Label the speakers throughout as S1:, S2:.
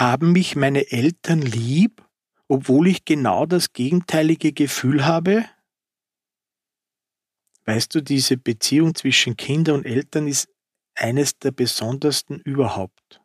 S1: haben mich meine Eltern lieb, obwohl ich genau das gegenteilige Gefühl habe? Weißt du, diese Beziehung zwischen Kindern und Eltern ist eines der besondersten überhaupt.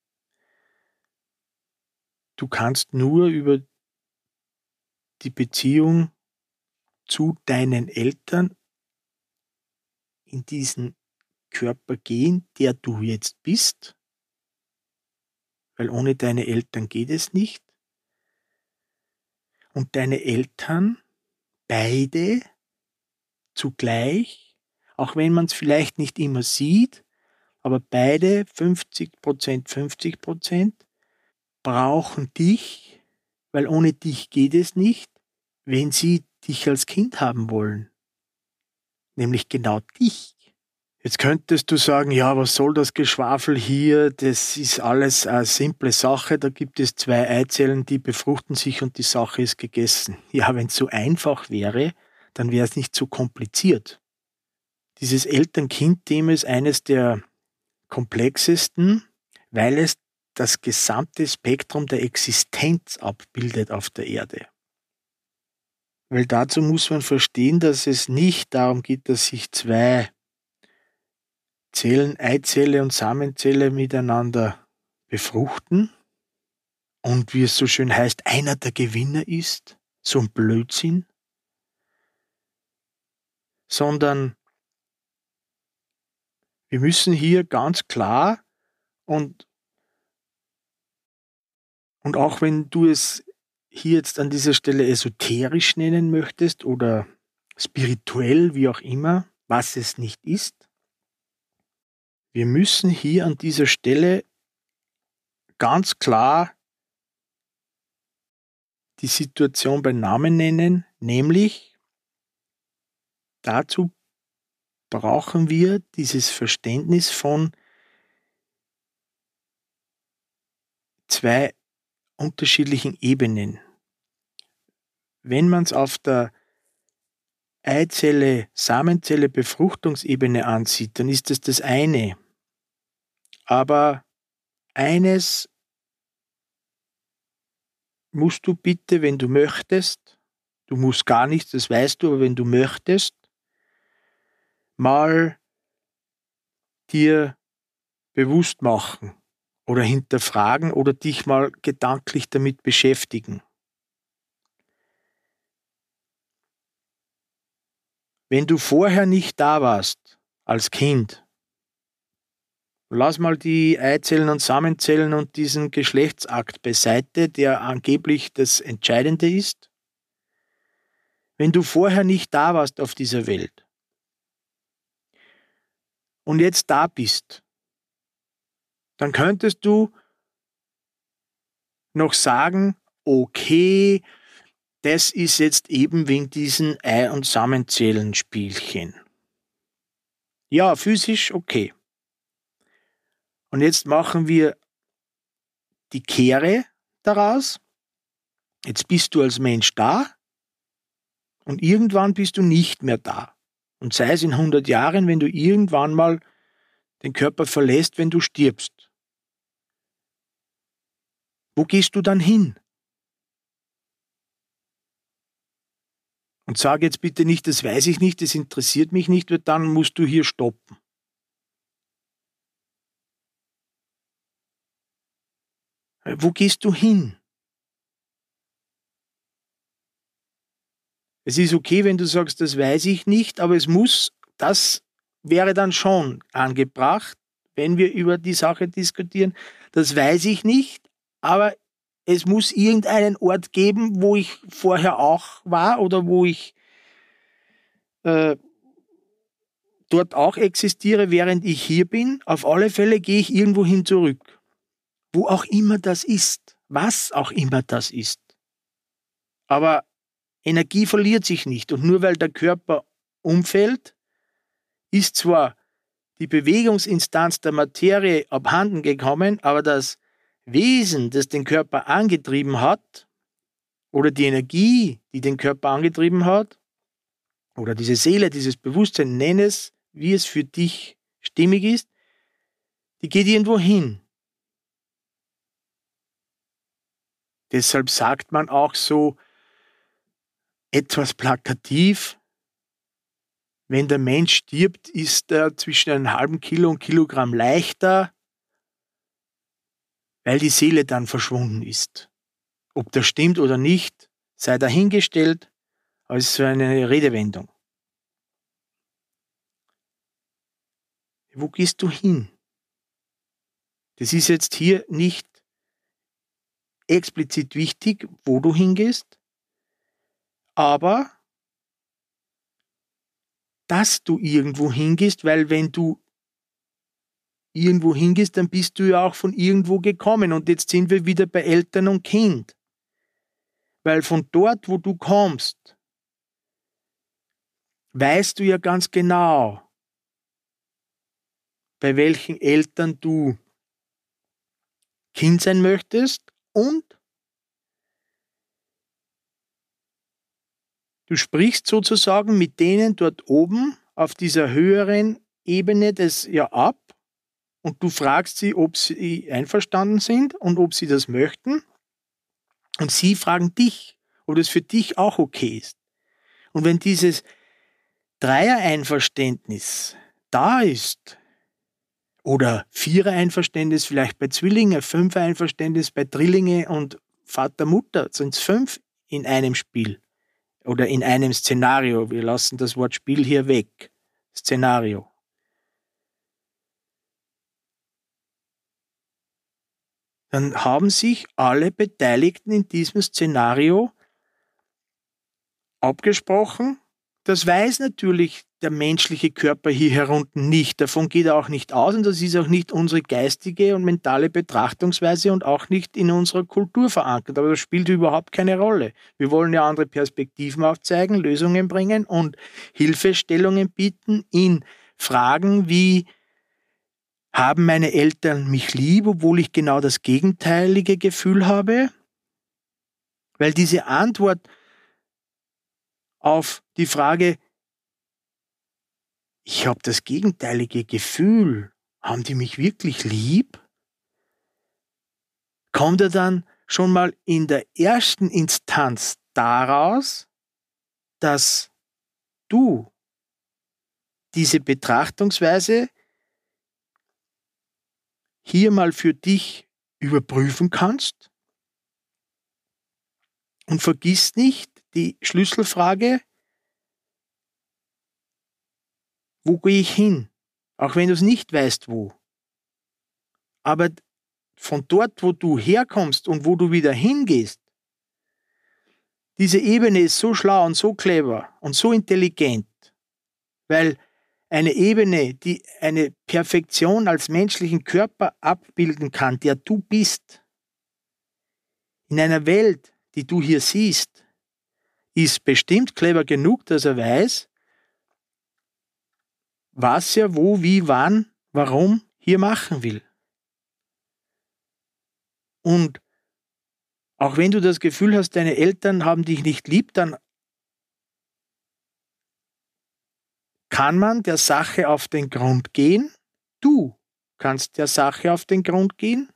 S1: Du kannst nur über die Beziehung zu deinen Eltern in diesen Körper gehen, der du jetzt bist, weil ohne deine Eltern geht es nicht. Und deine Eltern, beide zugleich, auch wenn man es vielleicht nicht immer sieht, aber beide 50%, 50% brauchen dich, weil ohne dich geht es nicht, wenn sie dich als Kind haben wollen. Nämlich genau dich. Jetzt könntest du sagen, ja, was soll das Geschwafel hier? Das ist alles eine simple Sache. Da gibt es 2 Eizellen, die befruchten sich und die Sache ist gegessen. Ja, wenn es so einfach wäre, dann wäre es nicht so kompliziert. Dieses Eltern-Kind-Thema ist eines der komplexesten, weil es das gesamte Spektrum der Existenz abbildet auf der Erde. Weil dazu muss man verstehen, dass es nicht darum geht, dass sich 2 Zellen, Eizelle und Samenzelle miteinander befruchten und wie es so schön heißt, einer der Gewinner ist, so ein Blödsinn, sondern wir müssen hier ganz klar und auch wenn du es hier jetzt an dieser Stelle esoterisch nennen möchtest oder spirituell, wie auch immer, was es nicht ist, wir müssen hier an dieser Stelle ganz klar die Situation beim Namen nennen, nämlich dazu brauchen wir dieses Verständnis von 2 unterschiedlichen Ebenen. Wenn man es auf der Eizelle, Samenzelle, Befruchtungsebene ansieht, dann ist das eine. Aber eines musst du bitte, wenn du möchtest, du musst gar nichts, das weißt du, aber wenn du möchtest, mal dir bewusst machen oder hinterfragen oder dich mal gedanklich damit beschäftigen. Wenn du vorher nicht da warst, als Kind, lass mal die Eizellen und Samenzellen und diesen Geschlechtsakt beiseite, der angeblich das Entscheidende ist. Wenn du vorher nicht da warst auf dieser Welt und jetzt da bist, dann könntest du noch sagen, okay, das ist jetzt eben wegen diesen Ei- und Samenzellenspielchen. Ja, physisch okay. Und jetzt machen wir die Kehre daraus. Jetzt bist du als Mensch da und irgendwann bist du nicht mehr da. Und sei es in 100 Jahren, wenn du irgendwann mal den Körper verlässt, wenn du stirbst. Wo gehst du dann hin? Und sage jetzt bitte nicht, das weiß ich nicht, das interessiert mich nicht, weil dann musst du hier stoppen. Wo gehst du hin? Es ist okay, wenn du sagst, das weiß ich nicht, aber das wäre dann schon angebracht, wenn wir über die Sache diskutieren. Das weiß ich nicht, aber es muss irgendeinen Ort geben, wo ich vorher auch war oder wo ich dort auch existiere, während ich hier bin. Auf alle Fälle gehe ich irgendwo hin zurück. Wo auch immer das ist, was auch immer das ist. Aber Energie verliert sich nicht. Und nur weil der Körper umfällt, ist zwar die Bewegungsinstanz der Materie abhanden gekommen, aber das Wesen, das den Körper angetrieben hat, oder die Energie, die den Körper angetrieben hat, oder diese Seele, dieses Bewusstsein, nenn es, wie es für dich stimmig ist, die geht irgendwo hin. Deshalb sagt man auch so etwas plakativ, wenn der Mensch stirbt, ist er zwischen einem halben Kilo und Kilogramm leichter, weil die Seele dann verschwunden ist. Ob das stimmt oder nicht, sei dahingestellt, aber es ist so eine Redewendung. Wo gehst du hin? Das ist jetzt hier nicht explizit wichtig, wo du hingehst, aber dass du irgendwo hingehst, weil wenn du irgendwo hingehst, dann bist du ja auch von irgendwo gekommen. Und jetzt sind wir wieder bei Eltern und Kind. Weil von dort, wo du kommst, weißt du ja ganz genau, bei welchen Eltern du Kind sein möchtest und du sprichst sozusagen mit denen dort oben auf dieser höheren Ebene das ja ab und du fragst sie, ob sie einverstanden sind und ob sie das möchten und sie fragen dich, ob das für dich auch okay ist. Und wenn dieses Dreier-Einverständnis da ist, oder Vierer-Einverständnis vielleicht bei Zwillingen, Fünfer-Einverständnis bei Drillinge und Vater, Mutter, sind es 5 in einem Spiel oder in einem Szenario. Wir lassen das Wort Spiel hier weg. Szenario. Dann haben sich alle Beteiligten in diesem Szenario abgesprochen. Das weiß natürlich der menschliche Körper hier herunten nicht. Davon geht er auch nicht aus und das ist auch nicht unsere geistige und mentale Betrachtungsweise und auch nicht in unserer Kultur verankert. Aber das spielt überhaupt keine Rolle. Wir wollen ja andere Perspektiven aufzeigen, Lösungen bringen und Hilfestellungen bieten in Fragen wie: Haben meine Eltern mich lieb, obwohl ich genau das gegenteilige Gefühl habe? Weil diese Antwort auf die Frage, ich habe das gegenteilige Gefühl, haben die mich wirklich lieb? Kommt er dann schon mal in der ersten Instanz daraus, dass du diese Betrachtungsweise hier mal für dich überprüfen kannst und vergiss nicht die Schlüsselfrage: Wo gehe ich hin? Auch wenn du es nicht weißt, wo. Aber von dort, wo du herkommst und wo du wieder hingehst, diese Ebene ist so schlau und so clever und so intelligent, weil eine Ebene, die eine Perfektion als menschlichen Körper abbilden kann, der du bist, in einer Welt, die du hier siehst, ist bestimmt clever genug, dass er weiß, was er wo, wie, wann, warum hier machen will. Und auch wenn du das Gefühl hast, deine Eltern haben dich nicht lieb, dann kann man der Sache auf den Grund gehen. Du kannst der Sache auf den Grund gehen,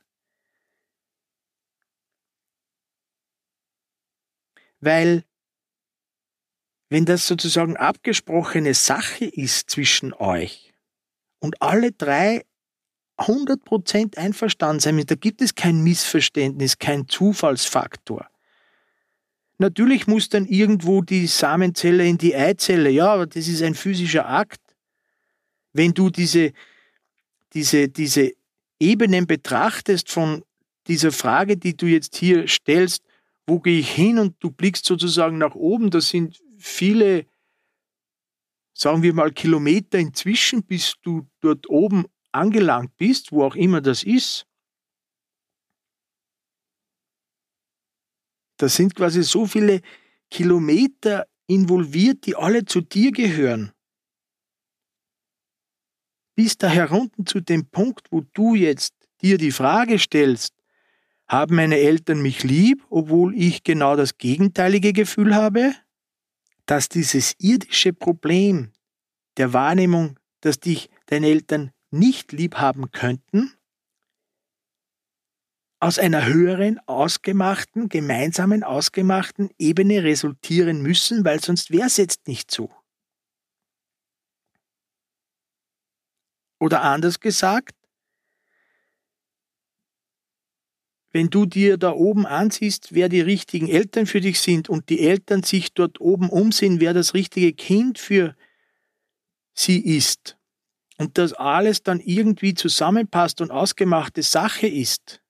S1: weil wenn das sozusagen abgesprochene Sache ist zwischen euch und alle drei 100% einverstanden sein, da gibt es kein Missverständnis, kein Zufallsfaktor. Natürlich muss dann irgendwo die Samenzelle in die Eizelle, ja, aber das ist ein physischer Akt. Wenn du diese Ebenen betrachtest von dieser Frage, die du jetzt hier stellst, wo gehe ich hin, und du blickst sozusagen nach oben, das sind viele, sagen wir mal, Kilometer inzwischen, bis du dort oben angelangt bist, wo auch immer das ist. Da sind quasi so viele Kilometer involviert, die alle zu dir gehören. Bis da herunten zu dem Punkt, wo du jetzt dir die Frage stellst: Haben meine Eltern mich lieb, obwohl ich genau das gegenteilige Gefühl habe? Dass dieses irdische Problem der Wahrnehmung, dass dich deine Eltern nicht lieb haben könnten, aus einer höheren, gemeinsamen ausgemachten Ebene resultieren müssen, weil sonst wäre es jetzt nicht so. Oder anders gesagt, wenn du dir da oben ansiehst, wer die richtigen Eltern für dich sind und die Eltern sich dort oben umsehen, wer das richtige Kind für sie ist und das alles dann irgendwie zusammenpasst und ausgemachte Sache ist,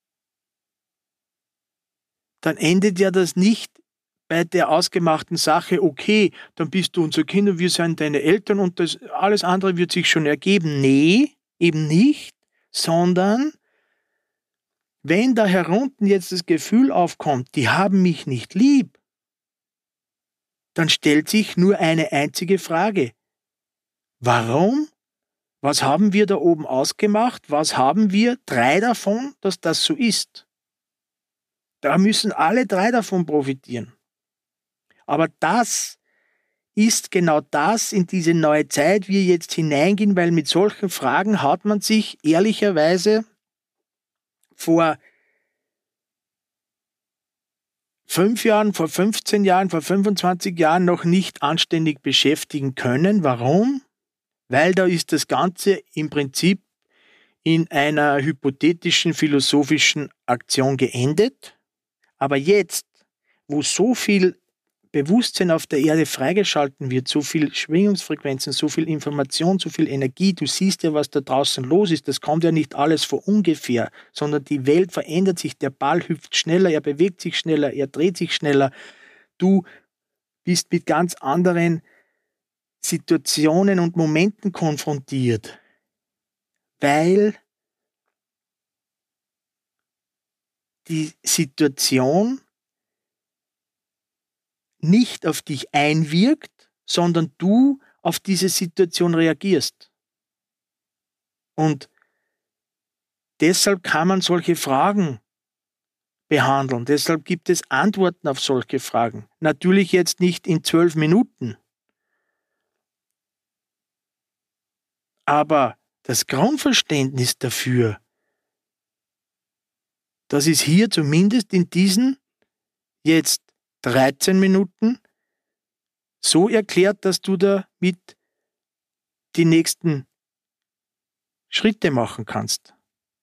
S1: dann endet ja das nicht bei der ausgemachten Sache, okay, dann bist du unser Kind und wir sind deine Eltern und das alles andere wird sich schon ergeben. Nee, eben nicht, sondern wenn da herunten jetzt das Gefühl aufkommt, die haben mich nicht lieb, dann stellt sich nur eine einzige Frage. Warum? Was haben wir da oben ausgemacht? Was haben wir? 3 davon, dass das so ist. Da müssen alle 3 davon profitieren. Aber das ist genau das in diese neue Zeit, wir jetzt hineingehen, weil mit solchen Fragen hat man sich ehrlicherweise vor 5 Jahren, vor 15 Jahren, vor 25 Jahren noch nicht anständig beschäftigen können. Warum? Weil da ist das Ganze im Prinzip in einer hypothetischen, philosophischen Aktion geendet. Aber jetzt, wo so viel Bewusstsein auf der Erde freigeschalten wird, so viel Schwingungsfrequenzen, so viel Information, so viel Energie, du siehst ja, was da draußen los ist, das kommt ja nicht alles von ungefähr, sondern die Welt verändert sich, der Ball hüpft schneller, er bewegt sich schneller, er dreht sich schneller, du bist mit ganz anderen Situationen und Momenten konfrontiert, weil die Situation nicht auf dich einwirkt, sondern du auf diese Situation reagierst. Und deshalb kann man solche Fragen behandeln. Deshalb gibt es Antworten auf solche Fragen. Natürlich jetzt nicht in 12 Minuten. Aber das Grundverständnis dafür, das ist hier zumindest in diesen jetzt 13 Minuten so erklärt, dass du damit die nächsten Schritte machen kannst.